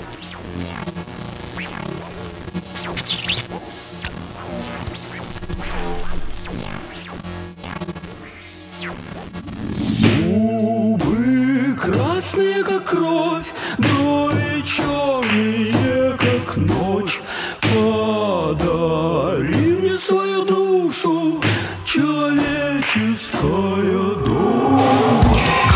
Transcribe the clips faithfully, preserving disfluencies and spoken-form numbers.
Губы красные, как кровь, брови черные, как ночь. Подари мне свою душу, человеческая дочь.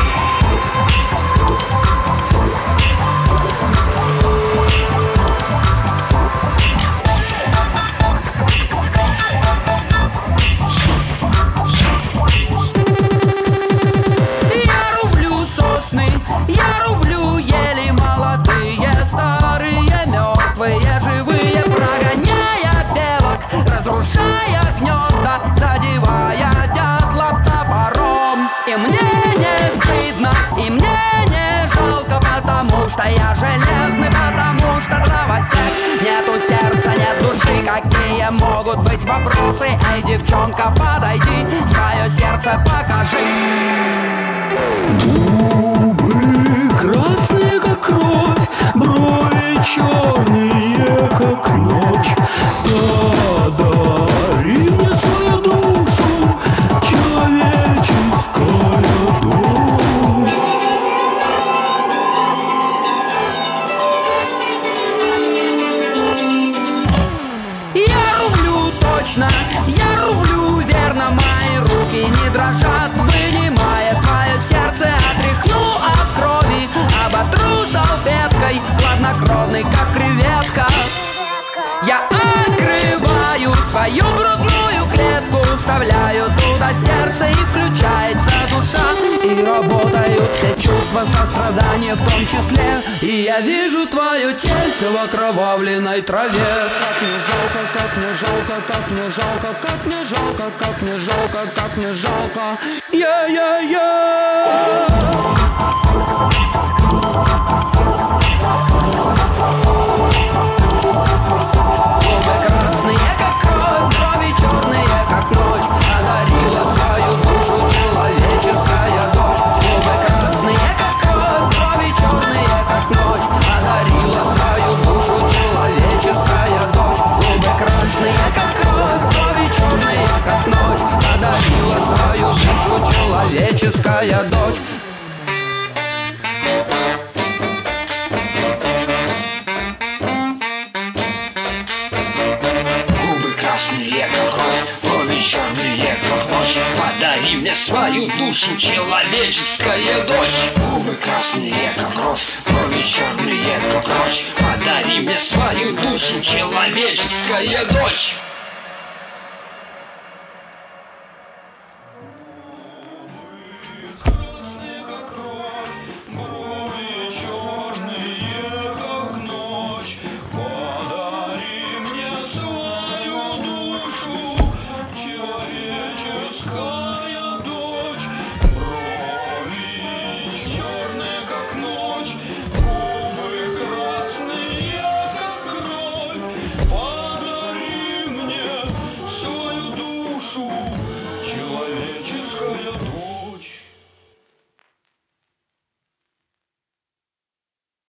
Я рублю ели молодые, старые, мертвые, живые, прогоняя белок, разрушая гнезда, задевая дятлов топором. И мне не стыдно, и мне не жалко, потому что я железный, потому что дровосек. Нету сердца, нет души, какие могут быть вопросы? Эй, девчонка, подойди, свое сердце покажи. Губы красные, как кровь, брови черные, как ночь. Подари мне свою душу, человеческая дочь. Я рублю точно, я рублю верно, мои руки не дрожат, вынимая твое сердце, отряхну от крови, оботру салфеткой, хладнокровный, как креветка. Я открываю свою грудную клетку, вставляю туда сердце, и включается душа, и работают все чувства, сострадания в том числе. И я вижу твое тельце в окровавленной траве. Как мне жалко, как мне жалко, как мне жалко, как мне жалко, как мне жалко, как мне жалко. Я-я-я. Человеческая дочь. Губы красные, как кровь, брови черные, как ночь. Подари мне свою душу, человеческая дочь. Губы красные, как кровь, брови черные, как ночь. Подари мне свою душу, человеческая дочь.